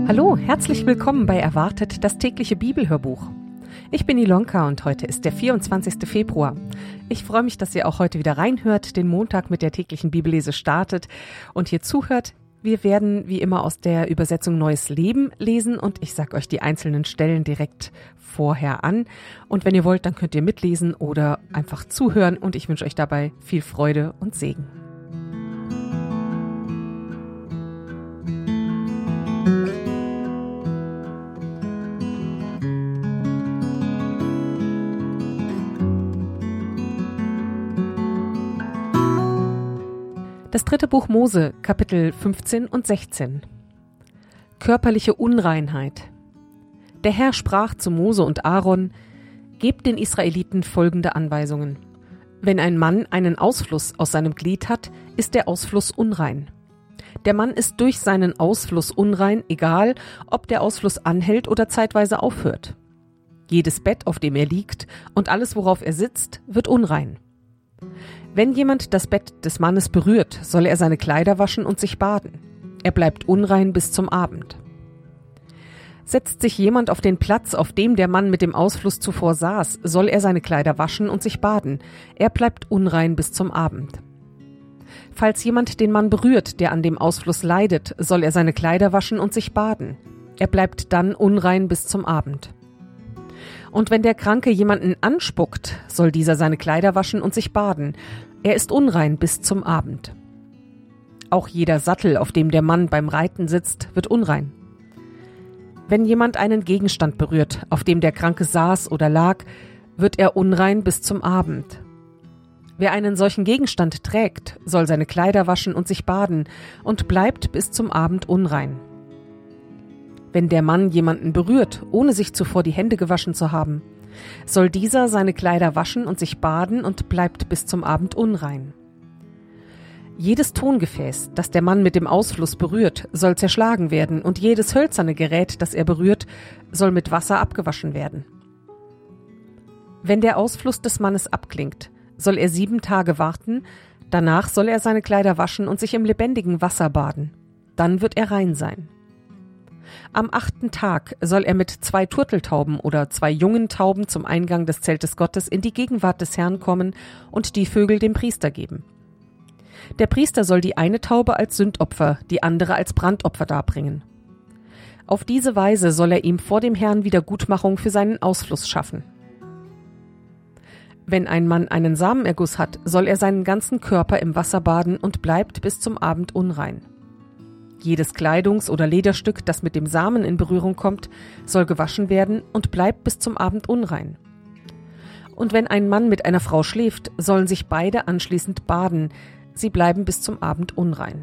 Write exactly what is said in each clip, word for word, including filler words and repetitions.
Hallo, herzlich willkommen bei Erwartet, das tägliche Bibelhörbuch. Ich bin Ilonka und heute ist der vierundzwanzigster Februar. Ich freue mich, dass ihr auch heute wieder reinhört, den Montag mit der täglichen Bibellese startet und hier zuhört. Wir werden wie immer aus der Übersetzung Neues Leben lesen und ich sage euch die einzelnen Stellen direkt vorher an. Und wenn ihr wollt, dann könnt ihr mitlesen oder einfach zuhören und ich wünsche euch dabei viel Freude und Segen. Das dritte Buch Mose, Kapitel fünfzehn und sechzehn. Körperliche Unreinheit. Der Herr sprach zu Mose und Aaron: Gebt den Israeliten folgende Anweisungen. Wenn ein Mann einen Ausfluss aus seinem Glied hat, ist der Ausfluss unrein. Der Mann ist durch seinen Ausfluss unrein, egal ob der Ausfluss anhält oder zeitweise aufhört. Jedes Bett, auf dem er liegt, und alles, worauf er sitzt, wird unrein. Wenn jemand das Bett des Mannes berührt, soll er seine Kleider waschen und sich baden. Er bleibt unrein bis zum Abend. Setzt sich jemand auf den Platz, auf dem der Mann mit dem Ausfluss zuvor saß, soll er seine Kleider waschen und sich baden. Er bleibt unrein bis zum Abend. Falls jemand den Mann berührt, der an dem Ausfluss leidet, soll er seine Kleider waschen und sich baden. Er bleibt dann unrein bis zum Abend. Und wenn der Kranke jemanden anspuckt, soll dieser seine Kleider waschen und sich baden. Er ist unrein bis zum Abend. Auch jeder Sattel, auf dem der Mann beim Reiten sitzt, wird unrein. Wenn jemand einen Gegenstand berührt, auf dem der Kranke saß oder lag, wird er unrein bis zum Abend. Wer einen solchen Gegenstand trägt, soll seine Kleider waschen und sich baden und bleibt bis zum Abend unrein. Wenn der Mann jemanden berührt, ohne sich zuvor die Hände gewaschen zu haben, soll dieser seine Kleider waschen und sich baden und bleibt bis zum Abend unrein. Jedes Tongefäß, das der Mann mit dem Ausfluss berührt, soll zerschlagen werden und jedes hölzerne Gerät, das er berührt, soll mit Wasser abgewaschen werden. Wenn der Ausfluss des Mannes abklingt, soll er sieben Tage warten, danach soll er seine Kleider waschen und sich im lebendigen Wasser baden. Dann wird er rein sein. Am achten Tag soll er mit zwei Turteltauben oder zwei jungen Tauben zum Eingang des Zeltes Gottes in die Gegenwart des Herrn kommen und die Vögel dem Priester geben. Der Priester soll die eine Taube als Sündopfer, die andere als Brandopfer darbringen. Auf diese Weise soll er ihm vor dem Herrn Wiedergutmachung für seinen Ausfluss schaffen. Wenn ein Mann einen Samenerguss hat, soll er seinen ganzen Körper im Wasser baden und bleibt bis zum Abend unrein. Jedes Kleidungs- oder Lederstück, das mit dem Samen in Berührung kommt, soll gewaschen werden und bleibt bis zum Abend unrein. Und wenn ein Mann mit einer Frau schläft, sollen sich beide anschließend baden, sie bleiben bis zum Abend unrein.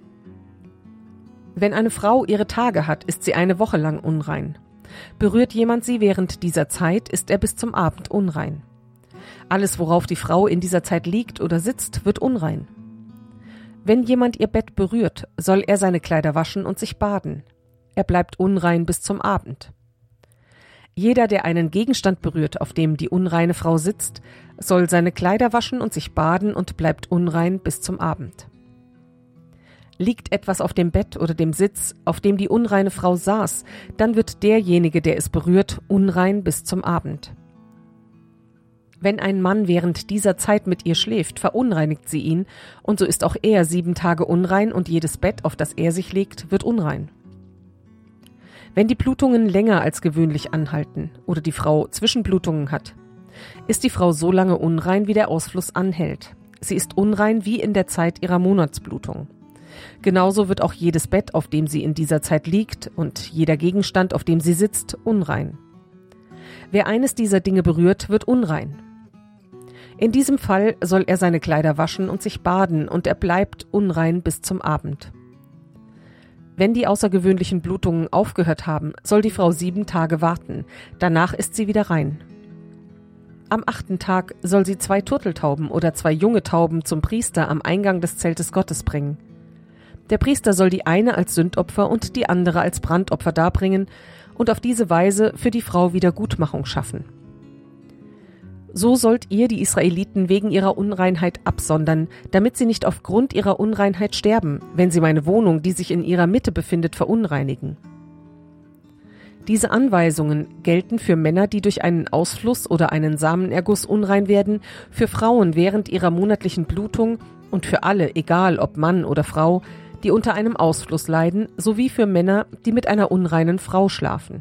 Wenn eine Frau ihre Tage hat, ist sie eine Woche lang unrein. Berührt jemand sie während dieser Zeit, ist er bis zum Abend unrein. Alles, worauf die Frau in dieser Zeit liegt oder sitzt, wird unrein. Wenn jemand ihr Bett berührt, soll er seine Kleider waschen und sich baden. Er bleibt unrein bis zum Abend. Jeder, der einen Gegenstand berührt, auf dem die unreine Frau sitzt, soll seine Kleider waschen und sich baden und bleibt unrein bis zum Abend. Liegt etwas auf dem Bett oder dem Sitz, auf dem die unreine Frau saß, dann wird derjenige, der es berührt, unrein bis zum Abend. Wenn ein Mann während dieser Zeit mit ihr schläft, verunreinigt sie ihn, und so ist auch er sieben Tage unrein und jedes Bett, auf das er sich legt, wird unrein. Wenn die Blutungen länger als gewöhnlich anhalten oder die Frau Zwischenblutungen hat, ist die Frau so lange unrein, wie der Ausfluss anhält. Sie ist unrein wie in der Zeit ihrer Monatsblutung. Genauso wird auch jedes Bett, auf dem sie in dieser Zeit liegt, und jeder Gegenstand, auf dem sie sitzt, unrein. Wer eines dieser Dinge berührt, wird unrein. In diesem Fall soll er seine Kleider waschen und sich baden, und er bleibt unrein bis zum Abend. Wenn die außergewöhnlichen Blutungen aufgehört haben, soll die Frau sieben Tage warten, danach ist sie wieder rein. Am achten Tag soll sie zwei Turteltauben oder zwei junge Tauben zum Priester am Eingang des Zeltes Gottes bringen. Der Priester soll die eine als Sündopfer und die andere als Brandopfer darbringen und auf diese Weise für die Frau Wiedergutmachung schaffen. So sollt ihr die Israeliten wegen ihrer Unreinheit absondern, damit sie nicht aufgrund ihrer Unreinheit sterben, wenn sie meine Wohnung, die sich in ihrer Mitte befindet, verunreinigen. Diese Anweisungen gelten für Männer, die durch einen Ausfluss oder einen Samenerguss unrein werden, für Frauen während ihrer monatlichen Blutung und für alle, egal ob Mann oder Frau, die unter einem Ausfluss leiden, sowie für Männer, die mit einer unreinen Frau schlafen.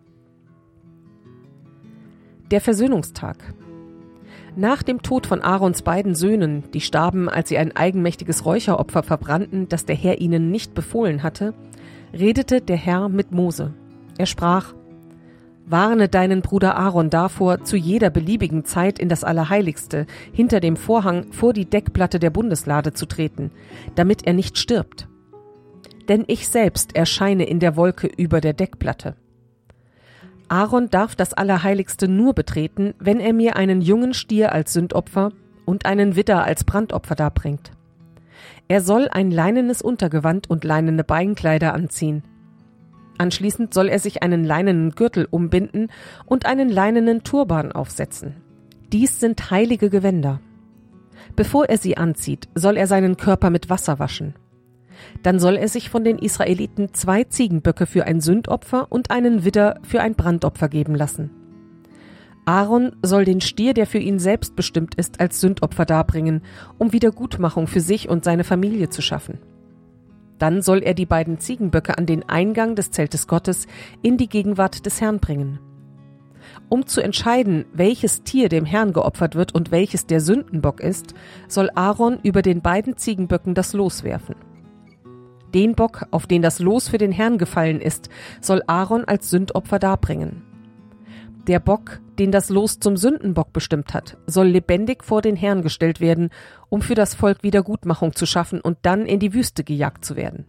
Der Versöhnungstag. Nach dem Tod von Aarons beiden Söhnen, die starben, als sie ein eigenmächtiges Räucheropfer verbrannten, das der Herr ihnen nicht befohlen hatte, redete der Herr mit Mose. Er sprach: Warne deinen Bruder Aaron davor, zu jeder beliebigen Zeit in das Allerheiligste, hinter dem Vorhang vor die Deckplatte der Bundeslade zu treten, damit er nicht stirbt. Denn ich selbst erscheine in der Wolke über der Deckplatte. Aaron darf das Allerheiligste nur betreten, wenn er mir einen jungen Stier als Sündopfer und einen Widder als Brandopfer darbringt. Er soll ein leinenes Untergewand und leinene Beinkleider anziehen. Anschließend soll er sich einen leinenen Gürtel umbinden und einen leinenen Turban aufsetzen. Dies sind heilige Gewänder. Bevor er sie anzieht, soll er seinen Körper mit Wasser waschen. Dann soll er sich von den Israeliten zwei Ziegenböcke für ein Sündopfer und einen Widder für ein Brandopfer geben lassen. Aaron soll den Stier, der für ihn selbst bestimmt ist, als Sündopfer darbringen, um Wiedergutmachung für sich und seine Familie zu schaffen. Dann soll er die beiden Ziegenböcke an den Eingang des Zeltes Gottes in die Gegenwart des Herrn bringen. Um zu entscheiden, welches Tier dem Herrn geopfert wird und welches der Sündenbock ist, soll Aaron über den beiden Ziegenböcken das Los werfen. Den Bock, auf den das Los für den Herrn gefallen ist, soll Aaron als Sündopfer darbringen. Der Bock, den das Los zum Sündenbock bestimmt hat, soll lebendig vor den Herrn gestellt werden, um für das Volk Wiedergutmachung zu schaffen und dann in die Wüste gejagt zu werden.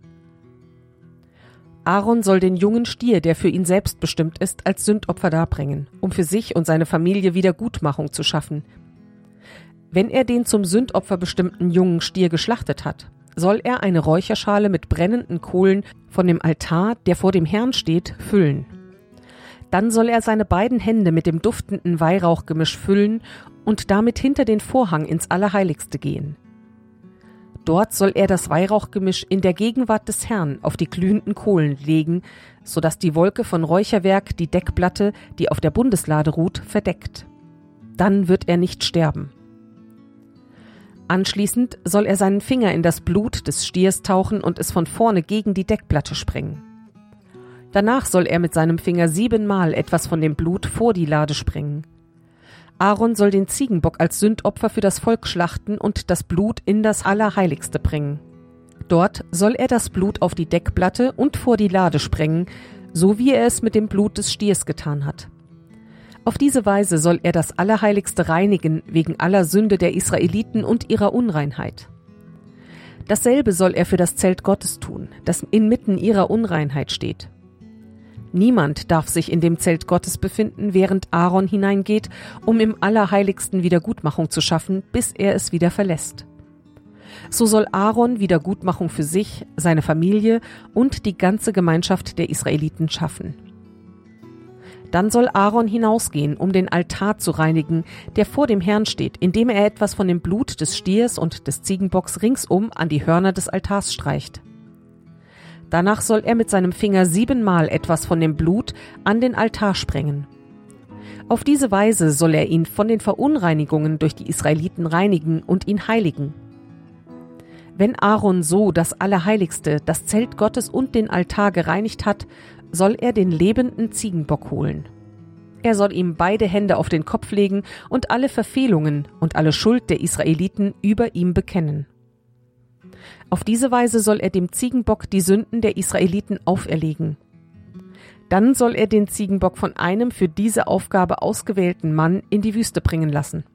Aaron soll den jungen Stier, der für ihn selbst bestimmt ist, als Sündopfer darbringen, um für sich und seine Familie Wiedergutmachung zu schaffen. Wenn er den zum Sündopfer bestimmten jungen Stier geschlachtet hat, soll er eine Räucherschale mit brennenden Kohlen von dem Altar, der vor dem Herrn steht, füllen. Dann soll er seine beiden Hände mit dem duftenden Weihrauchgemisch füllen und damit hinter den Vorhang ins Allerheiligste gehen. Dort soll er das Weihrauchgemisch in der Gegenwart des Herrn auf die glühenden Kohlen legen, sodass die Wolke von Räucherwerk die Deckplatte, die auf der Bundeslade ruht, verdeckt. Dann wird er nicht sterben. Anschließend soll er seinen Finger in das Blut des Stiers tauchen und es von vorne gegen die Deckplatte sprengen. Danach soll er mit seinem Finger siebenmal etwas von dem Blut vor die Lade sprengen. Aaron soll den Ziegenbock als Sündopfer für das Volk schlachten und das Blut in das Allerheiligste bringen. Dort soll er das Blut auf die Deckplatte und vor die Lade sprengen, so wie er es mit dem Blut des Stiers getan hat. Auf diese Weise soll er das Allerheiligste reinigen wegen aller Sünde der Israeliten und ihrer Unreinheit. Dasselbe soll er für das Zelt Gottes tun, das inmitten ihrer Unreinheit steht. Niemand darf sich in dem Zelt Gottes befinden, während Aaron hineingeht, um im Allerheiligsten Wiedergutmachung zu schaffen, bis er es wieder verlässt. So soll Aaron Wiedergutmachung für sich, seine Familie und die ganze Gemeinschaft der Israeliten schaffen. Dann soll Aaron hinausgehen, um den Altar zu reinigen, der vor dem Herrn steht, indem er etwas von dem Blut des Stiers und des Ziegenbocks ringsum an die Hörner des Altars streicht. Danach soll er mit seinem Finger siebenmal etwas von dem Blut an den Altar sprengen. Auf diese Weise soll er ihn von den Verunreinigungen durch die Israeliten reinigen und ihn heiligen. Wenn Aaron so das Allerheiligste, das Zelt Gottes und den Altar gereinigt hat, soll er den lebenden Ziegenbock holen. Er soll ihm beide Hände auf den Kopf legen und alle Verfehlungen und alle Schuld der Israeliten über ihm bekennen. Auf diese Weise soll er dem Ziegenbock die Sünden der Israeliten auferlegen. Dann soll er den Ziegenbock von einem für diese Aufgabe ausgewählten Mann in die Wüste bringen lassen.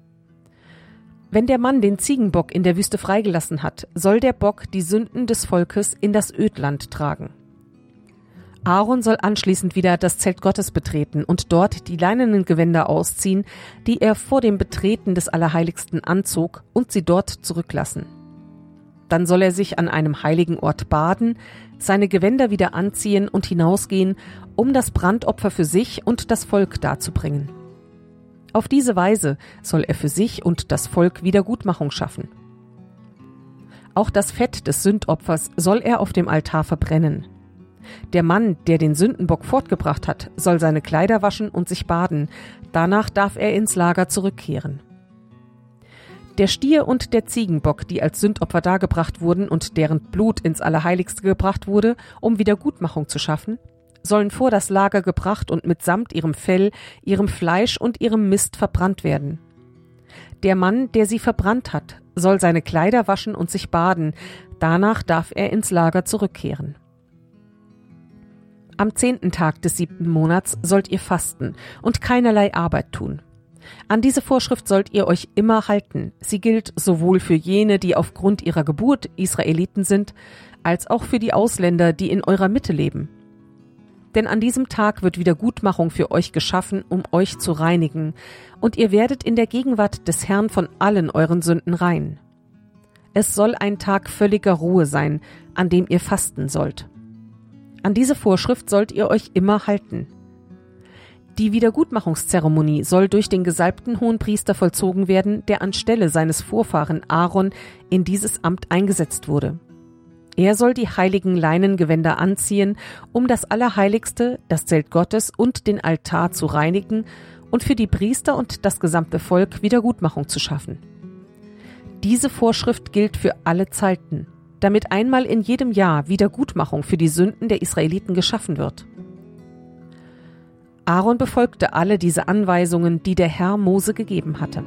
Wenn der Mann den Ziegenbock in der Wüste freigelassen hat, soll der Bock die Sünden des Volkes in das Ödland tragen. Aaron soll anschließend wieder das Zelt Gottes betreten und dort die leinenen Gewänder ausziehen, die er vor dem Betreten des Allerheiligsten anzog, und sie dort zurücklassen. Dann soll er sich an einem heiligen Ort baden, seine Gewänder wieder anziehen und hinausgehen, um das Brandopfer für sich und das Volk darzubringen. Auf diese Weise soll er für sich und das Volk Wiedergutmachung schaffen. Auch das Fett des Sündopfers soll er auf dem Altar verbrennen. Der Mann, der den Sündenbock fortgebracht hat, soll seine Kleider waschen und sich baden. Danach darf er ins Lager zurückkehren. Der Stier und der Ziegenbock, die als Sündopfer dargebracht wurden und deren Blut ins Allerheiligste gebracht wurde, um Wiedergutmachung zu schaffen, sollen vor das Lager gebracht und mitsamt ihrem Fell, ihrem Fleisch und ihrem Mist verbrannt werden. Der Mann, der sie verbrannt hat, soll seine Kleider waschen und sich baden. Danach darf er ins Lager zurückkehren. Am zehnten Tag des siebten Monats sollt ihr fasten und keinerlei Arbeit tun. An diese Vorschrift sollt ihr euch immer halten. Sie gilt sowohl für jene, die aufgrund ihrer Geburt Israeliten sind, als auch für die Ausländer, die in eurer Mitte leben. Denn an diesem Tag wird Wiedergutmachung für euch geschaffen, um euch zu reinigen, und ihr werdet in der Gegenwart des Herrn von allen euren Sünden rein. Es soll ein Tag völliger Ruhe sein, an dem ihr fasten sollt. An diese Vorschrift sollt ihr euch immer halten. Die Wiedergutmachungszeremonie soll durch den gesalbten Hohenpriester vollzogen werden, der anstelle seines Vorfahren Aaron in dieses Amt eingesetzt wurde. Er soll die heiligen Leinengewänder anziehen, um das Allerheiligste, das Zelt Gottes und den Altar zu reinigen und für die Priester und das gesamte Volk Wiedergutmachung zu schaffen. Diese Vorschrift gilt für alle Zeiten, damit einmal in jedem Jahr Wiedergutmachung für die Sünden der Israeliten geschaffen wird. Aaron befolgte alle diese Anweisungen, die der Herr Mose gegeben hatte.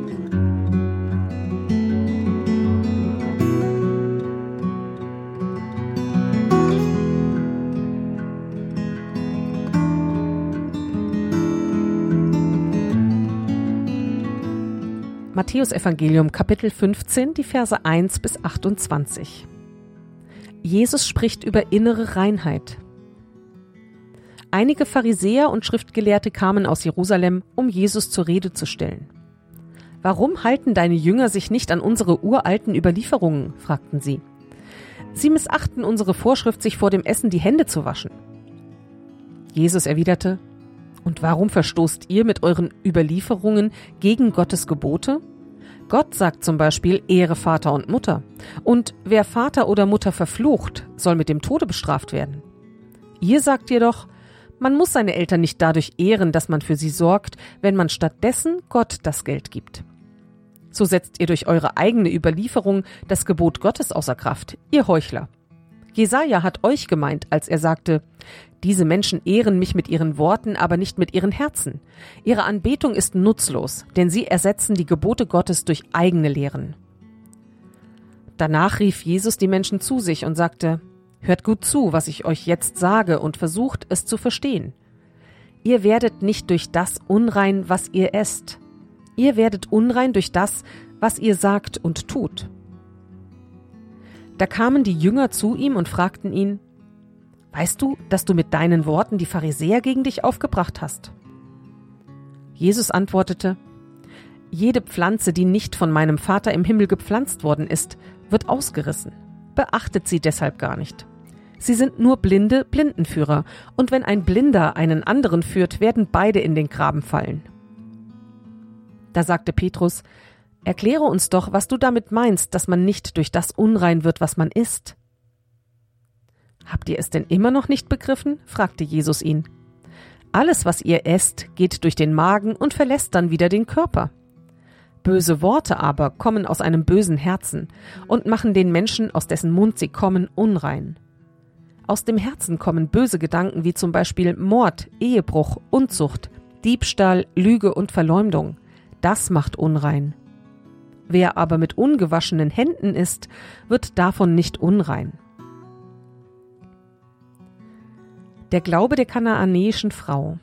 Matthäus-Evangelium, Kapitel fünfzehn, die Verse eins bis achtundzwanzig. Jesus spricht über innere Reinheit. Einige Pharisäer und Schriftgelehrte kamen aus Jerusalem, um Jesus zur Rede zu stellen. »Warum halten deine Jünger sich nicht an unsere uralten Überlieferungen?« fragten sie. »Sie missachten unsere Vorschrift, sich vor dem Essen die Hände zu waschen.« Jesus erwiderte: »Und warum verstoßt ihr mit euren Überlieferungen gegen Gottes Gebote? Gott sagt zum Beispiel, ehre Vater und Mutter. Und wer Vater oder Mutter verflucht, soll mit dem Tode bestraft werden. Ihr sagt jedoch, man muss seine Eltern nicht dadurch ehren, dass man für sie sorgt, wenn man stattdessen Gott das Geld gibt. So setzt ihr durch eure eigene Überlieferung das Gebot Gottes außer Kraft, ihr Heuchler. Jesaja hat euch gemeint, als er sagte, diese Menschen ehren mich mit ihren Worten, aber nicht mit ihren Herzen. Ihre Anbetung ist nutzlos, denn sie ersetzen die Gebote Gottes durch eigene Lehren. Danach rief Jesus die Menschen zu sich und sagte, hört gut zu, was ich euch jetzt sage, und versucht, es zu verstehen. Ihr werdet nicht durch das unrein, was ihr esst. Ihr werdet unrein durch das, was ihr sagt und tut. Da kamen die Jünger zu ihm und fragten ihn, weißt du, dass du mit deinen Worten die Pharisäer gegen dich aufgebracht hast? Jesus antwortete, jede Pflanze, die nicht von meinem Vater im Himmel gepflanzt worden ist, wird ausgerissen. Beachtet sie deshalb gar nicht. Sie sind nur blinde Blindenführer, und wenn ein Blinder einen anderen führt, werden beide in den Graben fallen. Da sagte Petrus, erkläre uns doch, was du damit meinst, dass man nicht durch das unrein wird, was man isst. Habt ihr es denn immer noch nicht begriffen? Fragte Jesus ihn. Alles, was ihr esst, geht durch den Magen und verlässt dann wieder den Körper. Böse Worte aber kommen aus einem bösen Herzen und machen den Menschen, aus dessen Mund sie kommen, unrein. Aus dem Herzen kommen böse Gedanken wie zum Beispiel Mord, Ehebruch, Unzucht, Diebstahl, Lüge und Verleumdung. Das macht unrein. Wer aber mit ungewaschenen Händen isst, wird davon nicht unrein. Der Glaube der kanaanäischen Frau.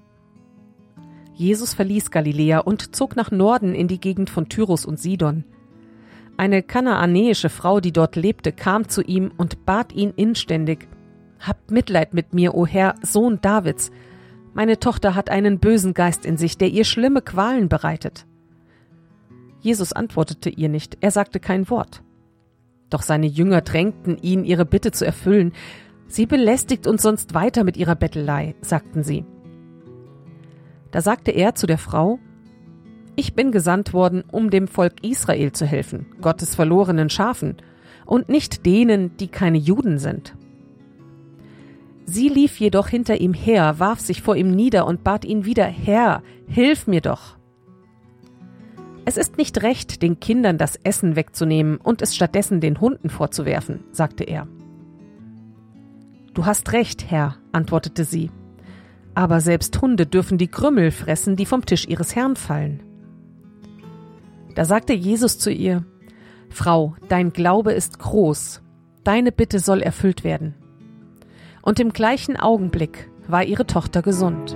Jesus verließ Galiläa und zog nach Norden in die Gegend von Tyrus und Sidon. Eine kanaanäische Frau, die dort lebte, kam zu ihm und bat ihn inständig, »Habt Mitleid mit mir, o Herr, Sohn Davids. Meine Tochter hat einen bösen Geist in sich, der ihr schlimme Qualen bereitet.« Jesus antwortete ihr nicht, er sagte kein Wort. Doch seine Jünger drängten ihn, ihre Bitte zu erfüllen. »Sie belästigt uns sonst weiter mit ihrer Bettelei«, sagten sie. Da sagte er zu der Frau, »Ich bin gesandt worden, um dem Volk Israel zu helfen, Gottes verlorenen Schafen, und nicht denen, die keine Juden sind.« Sie lief jedoch hinter ihm her, warf sich vor ihm nieder und bat ihn wieder: Herr, hilf mir doch! Es ist nicht recht, den Kindern das Essen wegzunehmen und es stattdessen den Hunden vorzuwerfen, sagte er. Du hast recht, Herr, antwortete sie. Aber selbst Hunde dürfen die Krümel fressen, die vom Tisch ihres Herrn fallen. Da sagte Jesus zu ihr: Frau, dein Glaube ist groß, deine Bitte soll erfüllt werden. Und im gleichen Augenblick war ihre Tochter gesund.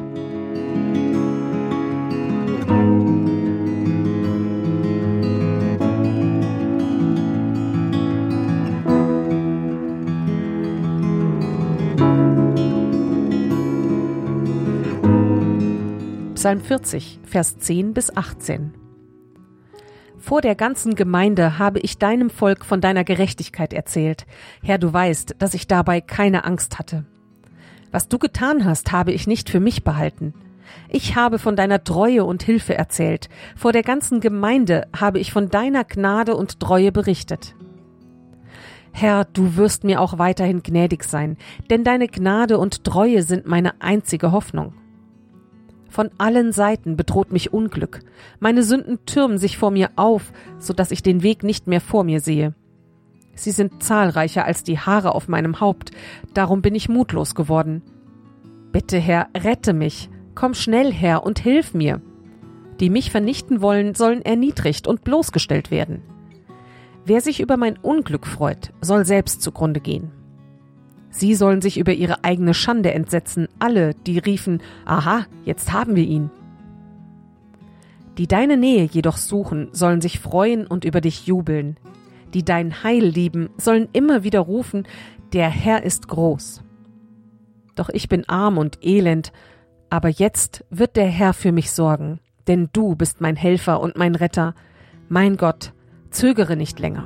Psalm vierzig, Vers zehn bis achtzehn. Vor der ganzen Gemeinde habe ich deinem Volk von deiner Gerechtigkeit erzählt. Herr, du weißt, dass ich dabei keine Angst hatte. Was du getan hast, habe ich nicht für mich behalten. Ich habe von deiner Treue und Hilfe erzählt. Vor der ganzen Gemeinde habe ich von deiner Gnade und Treue berichtet. Herr, du wirst mir auch weiterhin gnädig sein, denn deine Gnade und Treue sind meine einzige Hoffnung. Von allen Seiten bedroht mich Unglück. Meine Sünden türmen sich vor mir auf, so dass ich den Weg nicht mehr vor mir sehe. Sie sind zahlreicher als die Haare auf meinem Haupt, darum bin ich mutlos geworden. Bitte, Herr, rette mich, komm schnell her und hilf mir. Die mich vernichten wollen, sollen erniedrigt und bloßgestellt werden. Wer sich über mein Unglück freut, soll selbst zugrunde gehen. Sie sollen sich über ihre eigene Schande entsetzen, alle, die riefen: Aha, jetzt haben wir ihn. Die deine Nähe jedoch suchen, sollen sich freuen und über dich jubeln. Die dein Heil lieben, sollen immer wieder rufen: Der Herr ist groß. Doch ich bin arm und elend, aber jetzt wird der Herr für mich sorgen, denn du bist mein Helfer und mein Retter. Mein Gott, zögere nicht länger.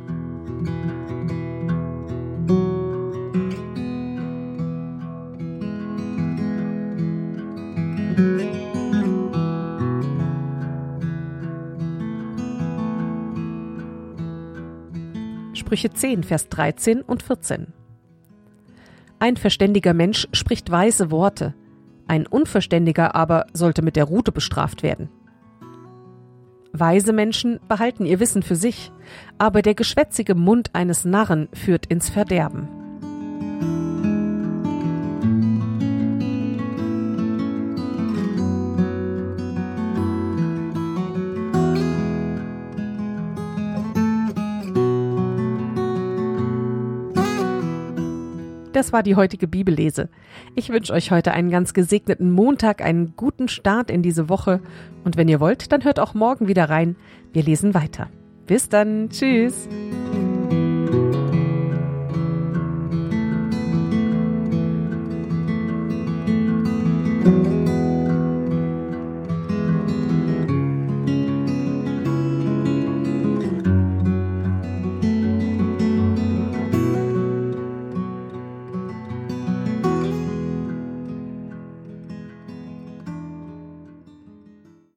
Sprüche zehn, Vers dreizehn und vierzehn. Ein verständiger Mensch spricht weise Worte, ein Unverständiger aber sollte mit der Rute bestraft werden. Weise Menschen behalten ihr Wissen für sich, aber der geschwätzige Mund eines Narren führt ins Verderben. Das war die heutige Bibellese. Ich wünsche euch heute einen ganz gesegneten Montag, einen guten Start in diese Woche. Und wenn ihr wollt, dann hört auch morgen wieder rein. Wir lesen weiter. Bis dann. Tschüss.